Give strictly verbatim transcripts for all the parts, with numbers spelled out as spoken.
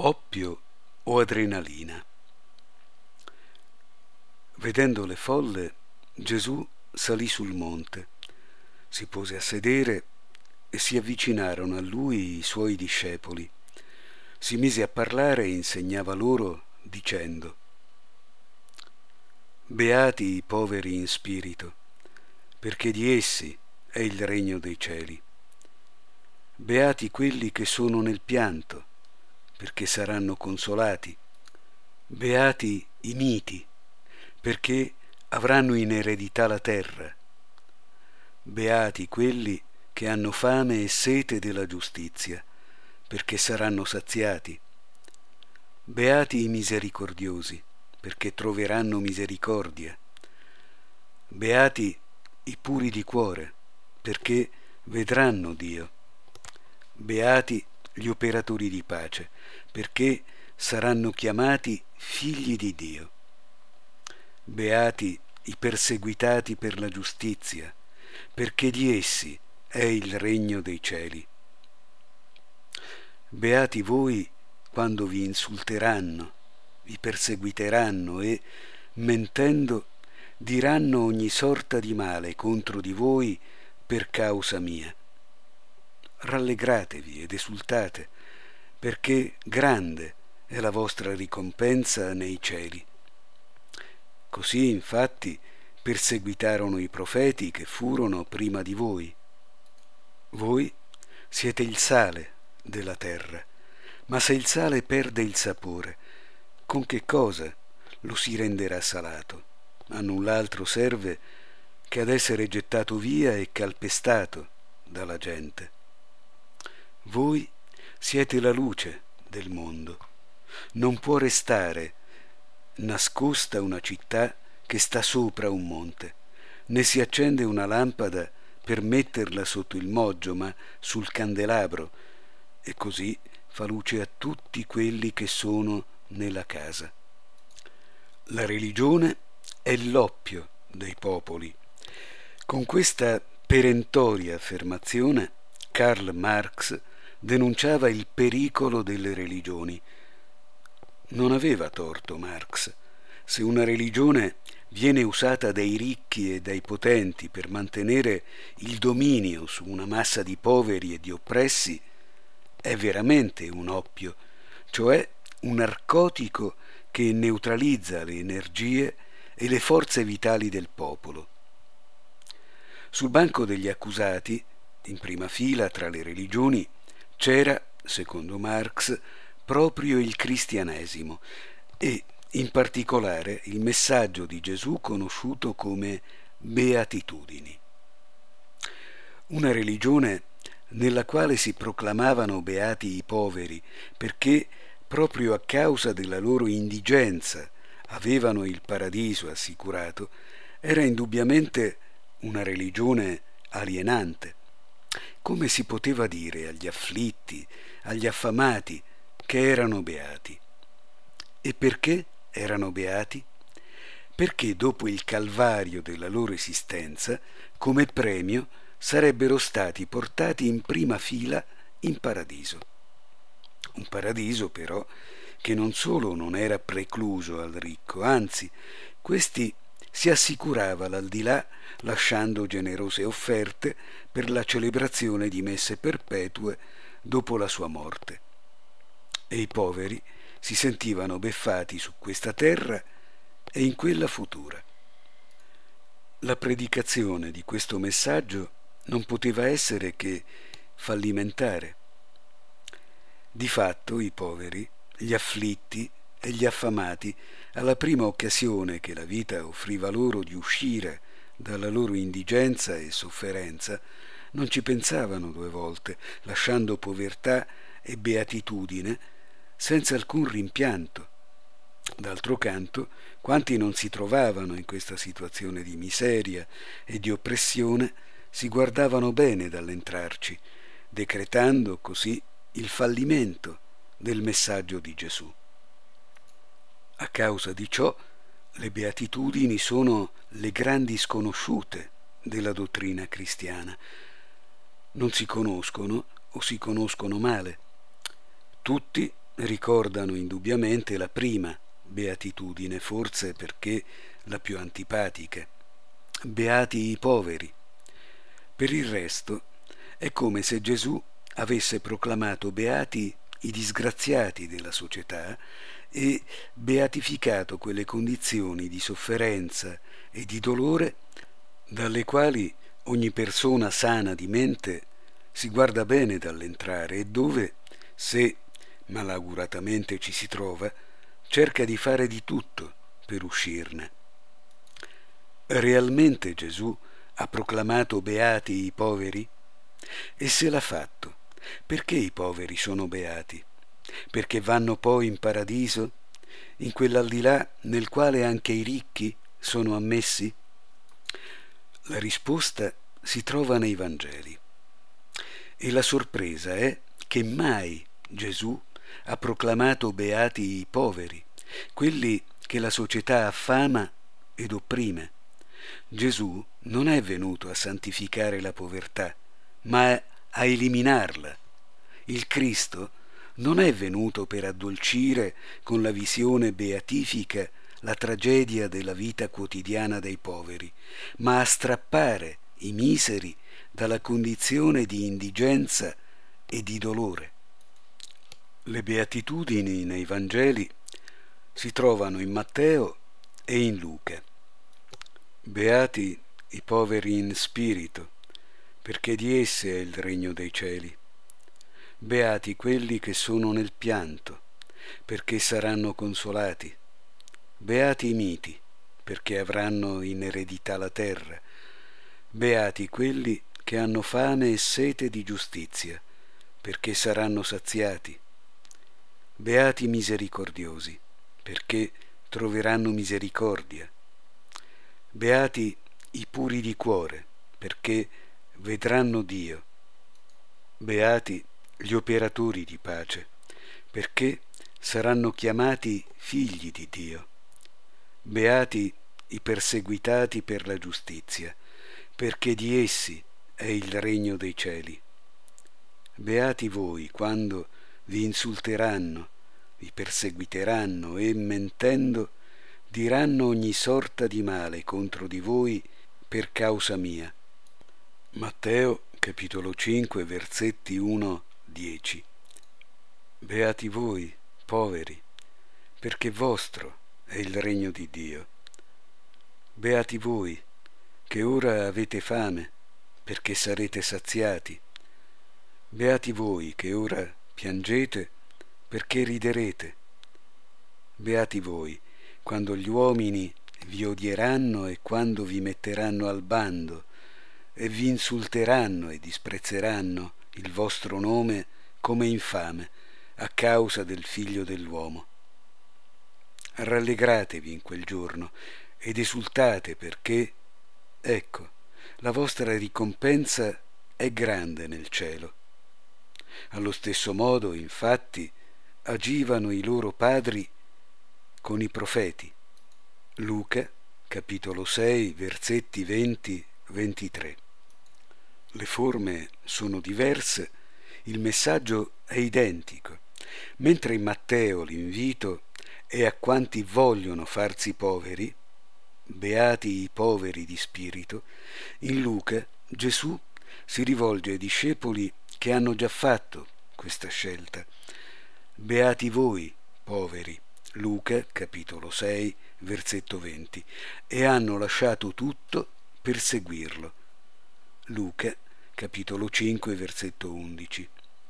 Oppio o adrenalina. Vedendo le folle, Gesù salì sul monte, si pose a sedere e si avvicinarono a lui i suoi discepoli. Si mise a parlare e insegnava loro dicendo: Beati i poveri in spirito, perché di essi è il regno dei cieli. Beati quelli che sono nel pianto, perché saranno consolati. Beati i miti, perché avranno in eredità la terra. Beati quelli che hanno fame e sete della giustizia, perché saranno saziati. Beati i misericordiosi, perché troveranno misericordia. Beati i puri di cuore, perché vedranno Dio. Beati gli operatori di pace, perché saranno chiamati figli di Dio. Beati i perseguitati per la giustizia, perché di essi è il regno dei cieli. Beati voi quando vi insulteranno, vi perseguiteranno e, mentendo, diranno ogni sorta di male contro di voi per causa mia. Rallegratevi ed esultate, perché grande è la vostra ricompensa nei cieli. Così, infatti, perseguitarono i profeti che furono prima di voi. Voi siete il sale della terra, ma se il sale perde il sapore, con che cosa lo si renderà salato? A null'altro serve che ad essere gettato via e calpestato dalla gente. Voi siete la luce del mondo. Non può restare nascosta una città che sta sopra un monte, né si accende una lampada per metterla sotto il moggio, ma sul candelabro, e così fa luce a tutti quelli che sono nella casa. La religione è l'oppio dei popoli. Con questa perentoria affermazione Karl Marx denunciava il pericolo delle religioni. Non aveva torto Marx. Se una religione viene usata dai ricchi e dai potenti per mantenere il dominio su una massa di poveri e di oppressi, è veramente un oppio, cioè un narcotico che neutralizza le energie e le forze vitali del popolo. Sul banco degli accusati, in prima fila tra le religioni, c'era, secondo Marx, proprio il cristianesimo e, in particolare, il messaggio di Gesù conosciuto come beatitudini. Una religione nella quale si proclamavano beati i poveri perché, proprio a causa della loro indigenza, avevano il paradiso assicurato, era indubbiamente una religione alienante. Come si poteva dire agli afflitti, agli affamati, che erano beati? E perché erano beati? Perché dopo il calvario della loro esistenza, come premio, sarebbero stati portati in prima fila in paradiso. Un paradiso, però, che non solo non era precluso al ricco, anzi, questi si assicurava l'aldilà lasciando generose offerte per la celebrazione di messe perpetue dopo la sua morte. E i poveri si sentivano beffati su questa terra e in quella futura. La predicazione di questo messaggio non poteva essere che fallimentare. Di fatto i poveri, gli afflitti e gli affamati, alla prima occasione che la vita offriva loro di uscire dalla loro indigenza e sofferenza, non ci pensavano due volte, lasciando povertà e beatitudine senza alcun rimpianto. D'altro canto, quanti non si trovavano in questa situazione di miseria e di oppressione si guardavano bene dall'entrarci, decretando così il fallimento del messaggio di Gesù. A causa di ciò, le beatitudini sono le grandi sconosciute della dottrina cristiana. Non si conoscono o si conoscono male. Tutti ricordano indubbiamente la prima beatitudine, forse perché la più antipatica. Beati i poveri. Per il resto è come se Gesù avesse proclamato beati i disgraziati della società e beatificato quelle condizioni di sofferenza e di dolore dalle quali ogni persona sana di mente si guarda bene dall'entrare e dove, se malauguratamente ci si trova, cerca di fare di tutto per uscirne. Realmente Gesù ha proclamato beati i poveri? E se l'ha fatto, perché i poveri sono beati? Perché vanno poi in paradiso, in quell'aldilà nel quale anche i ricchi sono ammessi? La risposta si trova nei Vangeli. E la sorpresa è che mai Gesù ha proclamato beati i poveri, quelli che la società affama ed opprime. Gesù non è venuto a santificare la povertà, ma a eliminarla. Il Cristo non è venuto per addolcire con la visione beatifica la tragedia della vita quotidiana dei poveri, ma a strappare i miseri dalla condizione di indigenza e di dolore. Le beatitudini nei Vangeli si trovano in Matteo e in Luca. Beati i poveri in spirito, perché di essi è il regno dei cieli. Beati quelli che sono nel pianto, perché saranno consolati. Beati i miti, perché avranno in eredità la terra. Beati quelli che hanno fame e sete di giustizia, perché saranno saziati. Beati i misericordiosi, perché troveranno misericordia. Beati i puri di cuore, perché vedranno Dio. Beati gli operatori di pace, perché saranno chiamati figli di Dio. Beati i perseguitati per la giustizia, perché di essi è il regno dei cieli. Beati voi quando vi insulteranno, vi perseguiteranno e, mentendo, diranno ogni sorta di male contro di voi per causa mia. Matteo capitolo cinque versetti uno dieci. Beati voi, poveri, perché vostro è il regno di Dio. Beati voi, che ora avete fame, perché sarete saziati. Beati voi, che ora piangete, perché riderete. Beati voi, quando gli uomini vi odieranno e quando vi metteranno al bando, e vi insulteranno e disprezzeranno il vostro nome come infame, a causa del Figlio dell'uomo. Rallegratevi in quel giorno ed esultate perché, ecco, la vostra ricompensa è grande nel cielo. Allo stesso modo, infatti, agivano i loro padri con i profeti. Luca, capitolo sei, versetti venti ventitré. Le forme sono diverse, il messaggio è identico. Mentre in Matteo l'invito è a quanti vogliono farsi poveri, beati i poveri di spirito, in Luca Gesù si rivolge ai discepoli che hanno già fatto questa scelta. Beati voi, poveri, Luca capitolo sei, versetto venti, e hanno lasciato tutto per seguirlo. Luca capitolo cinque, versetto undici.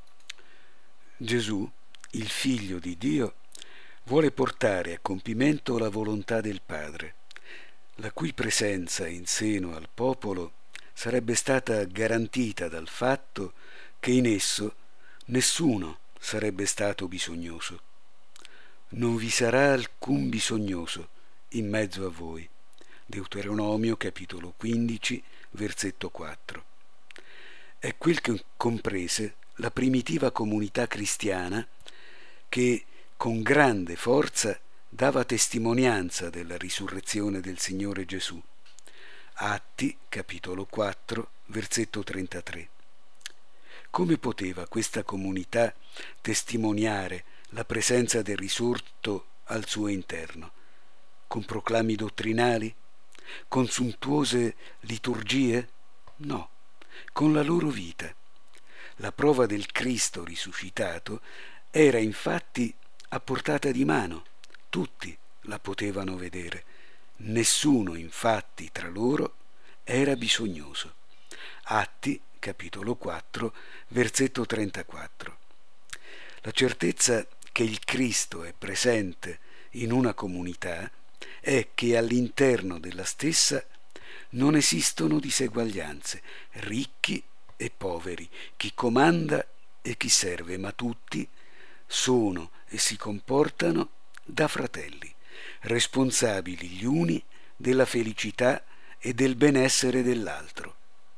Gesù, il Figlio di Dio, vuole portare a compimento la volontà del Padre, la cui presenza in seno al popolo sarebbe stata garantita dal fatto che in esso nessuno sarebbe stato bisognoso. Non vi sarà alcun bisognoso in mezzo a voi. Deuteronomio capitolo quindici, versetto quattro. È quel che comprese la primitiva comunità cristiana che con grande forza dava testimonianza della risurrezione del Signore Gesù. Atti, capitolo quattro, versetto trentatré. Come poteva questa comunità testimoniare la presenza del risorto al suo interno, con proclami dottrinali, con sontuose liturgie? No, con la loro vita. La prova del Cristo risuscitato era infatti a portata di mano, tutti la potevano vedere, nessuno infatti tra loro era bisognoso. Atti, capitolo quattro, versetto trentaquattro. La certezza che il Cristo è presente in una comunità è che all'interno della stessa non esistono diseguaglianze, ricchi e poveri, chi comanda e chi serve, ma tutti sono e si comportano da fratelli, responsabili gli uni della felicità e del benessere dell'altro.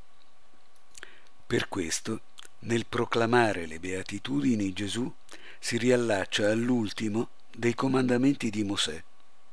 Per questo, nel proclamare le beatitudini, Gesù si riallaccia all'ultimo dei comandamenti di Mosè.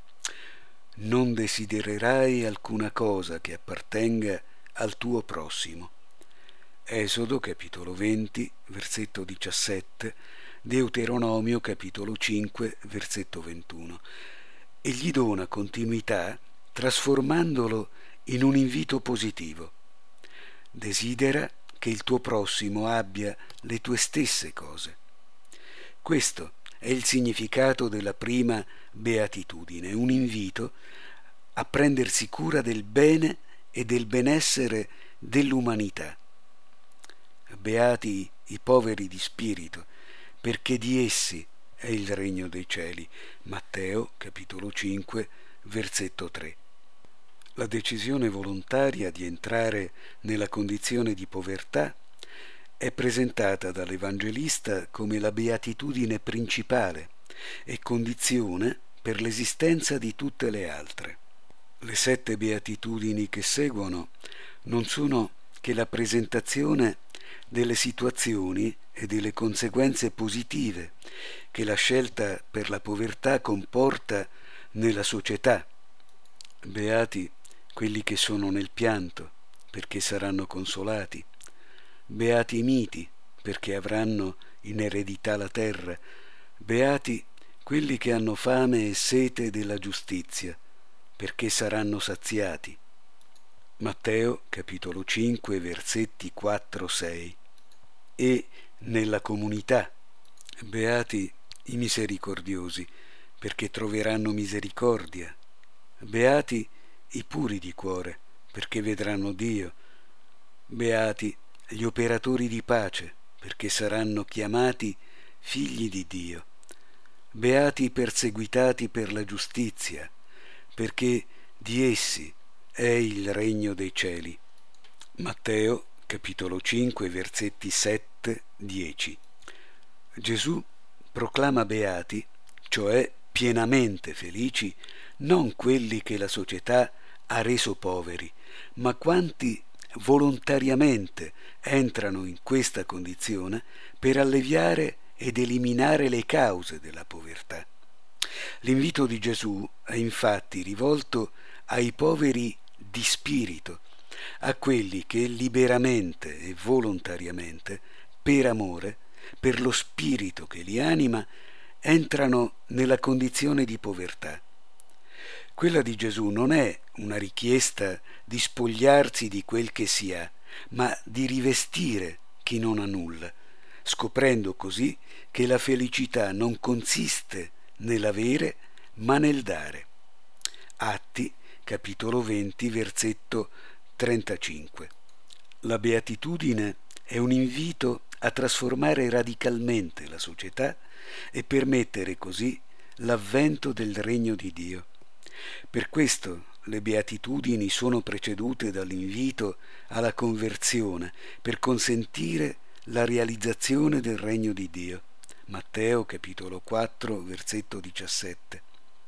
Non desidererai alcuna cosa che appartenga al tuo prossimo. Esodo capitolo venti, versetto diciassette, Deuteronomio capitolo cinque, versetto ventuno. E gli dona continuità trasformandolo in un invito positivo. Desidera che il tuo prossimo abbia le tue stesse cose. Questo è il significato della prima beatitudine, un invito a prendersi cura del bene e del benessere dell'umanità. Beati i poveri di spirito, perché di essi è il regno dei cieli. Matteo, capitolo cinque, versetto tre. La decisione volontaria di entrare nella condizione di povertà è presentata dall'Evangelista come la beatitudine principale e condizione per l'esistenza di tutte le altre. Le sette beatitudini che seguono non sono che la presentazione delle situazioni e delle conseguenze positive che la scelta per la povertà comporta nella società. Beati quelli che sono nel pianto, perché saranno consolati. Beati i miti, perché avranno in eredità la terra. Beati quelli che hanno fame e sete della giustizia, perché saranno saziati. Matteo, capitolo cinque, versetti quattro sei. E nella comunità. Beati i misericordiosi, perché troveranno misericordia. Beati i puri di cuore, perché vedranno Dio. Beati gli operatori di pace, perché saranno chiamati figli di Dio. Beati i perseguitati per la giustizia, perché di essi è il regno dei cieli. Matteo, capitolo cinque, versetti sette dieci. Gesù proclama beati, cioè pienamente felici, non quelli che la società ha reso poveri, ma quanti volontariamente entrano in questa condizione per alleviare ed eliminare le cause della povertà. L'invito di Gesù è infatti rivolto ai poveri di spirito, a quelli che liberamente e volontariamente, per amore, per lo spirito che li anima, entrano nella condizione di povertà. Quella di Gesù non è una richiesta di spogliarsi di quel che si ha, ma di rivestire chi non ha nulla, scoprendo così che la felicità non consiste nell'avere, ma nel dare. Atti, capitolo venti, versetto trentacinque. La beatitudine è un invito a trasformare radicalmente la società e permettere così l'avvento del regno di Dio. Per questo le beatitudini sono precedute dall'invito alla conversione per consentire la realizzazione del regno di Dio. Matteo capitolo quattro, versetto diciassette.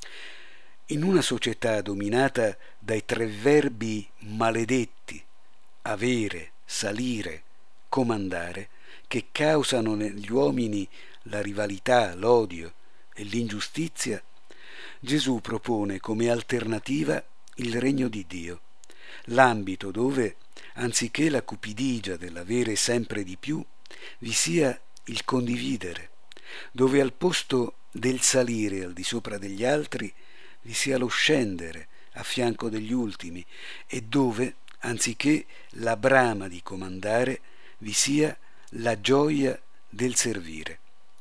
In una società dominata dai tre verbi maledetti, avere, salire, comandare, che causano negli uomini la rivalità, l'odio e l'ingiustizia, Gesù propone come alternativa il regno di Dio, l'ambito dove, anziché la cupidigia dell'avere sempre di più, vi sia il condividere, dove al posto del salire al di sopra degli altri vi sia lo scendere a fianco degli ultimi, e dove, anziché la brama di comandare, vi sia la gioia del servire.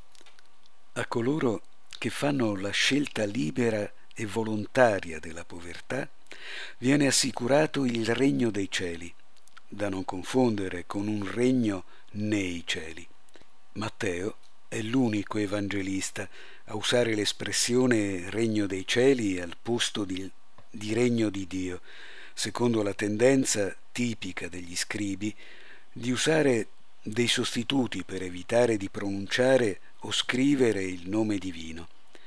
A coloro che fanno la scelta libera e volontaria della povertà viene assicurato il regno dei cieli, da non confondere con un regno nei cieli. Matteo è l'unico evangelista a usare l'espressione regno dei cieli al posto di, di regno di Dio, secondo la tendenza tipica degli scribi di usare dei sostituti per evitare di pronunciare o scrivere il nome divino.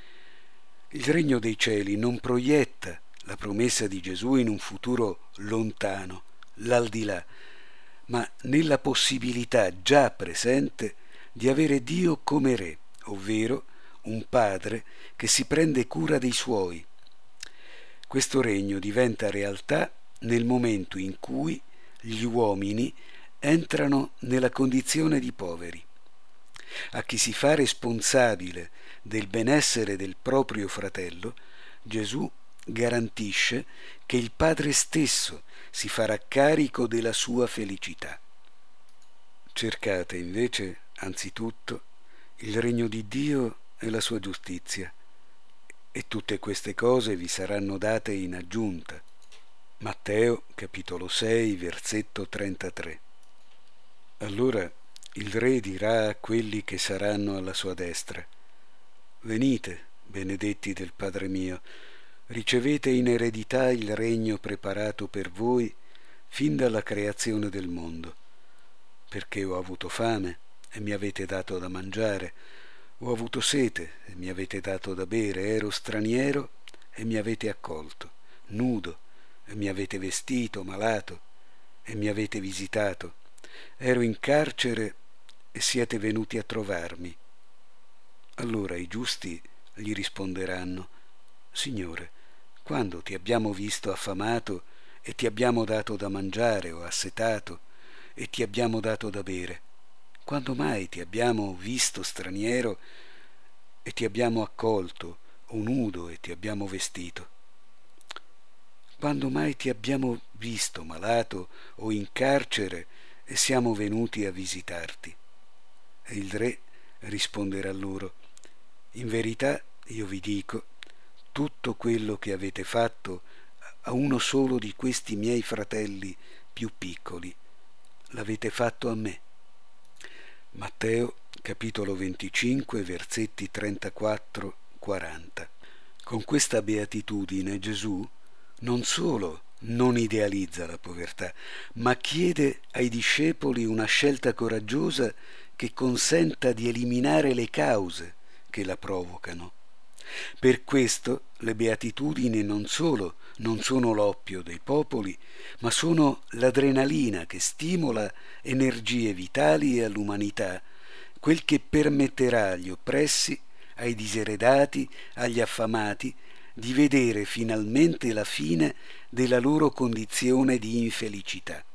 Il regno dei cieli non proietta la promessa di Gesù in un futuro lontano, l'aldilà, ma nella possibilità già presente di avere Dio come re, ovvero un padre che si prende cura dei suoi. Questo regno diventa realtà nel momento in cui gli uomini entrano nella condizione di poveri. A chi si fa responsabile del benessere del proprio fratello, Gesù garantisce che il Padre stesso si farà carico della sua felicità. Cercate invece, anzitutto, il regno di Dio e la sua giustizia, e tutte queste cose vi saranno date in aggiunta. Matteo, capitolo sei, versetto trentatré. Allora il re dirà a quelli che saranno alla sua destra: venite, benedetti del Padre mio, ricevete in eredità il regno preparato per voi fin dalla creazione del mondo, perché ho avuto fame e mi avete dato da mangiare, ho avuto sete e mi avete dato da bere, ero straniero e mi avete accolto, nudo e mi avete vestito, malato e mi avete visitato, ero in carcere e siete venuti a trovarmi. Allora i giusti gli risponderanno: Signore, quando ti abbiamo visto affamato e ti abbiamo dato da mangiare, o assetato e ti abbiamo dato da bere? Quando mai ti abbiamo visto straniero e ti abbiamo accolto, o nudo e ti abbiamo vestito? Quando mai ti abbiamo visto malato o in carcere e siamo venuti a visitarti? E il re risponderà loro: in verità io vi dico, tutto quello che avete fatto a uno solo di questi miei fratelli più piccoli, l'avete fatto a me. Matteo, capitolo venticinque, versetti trentaquattro quaranta. Con questa beatitudine Gesù non solo non idealizza la povertà, ma chiede ai discepoli una scelta coraggiosa che consenta di eliminare le cause che la provocano. Per questo le beatitudini non solo non sono l'oppio dei popoli, ma sono l'adrenalina che stimola energie vitali all'umanità, quel che permetterà agli oppressi, ai diseredati, agli affamati, di vedere finalmente la fine della loro condizione di infelicità.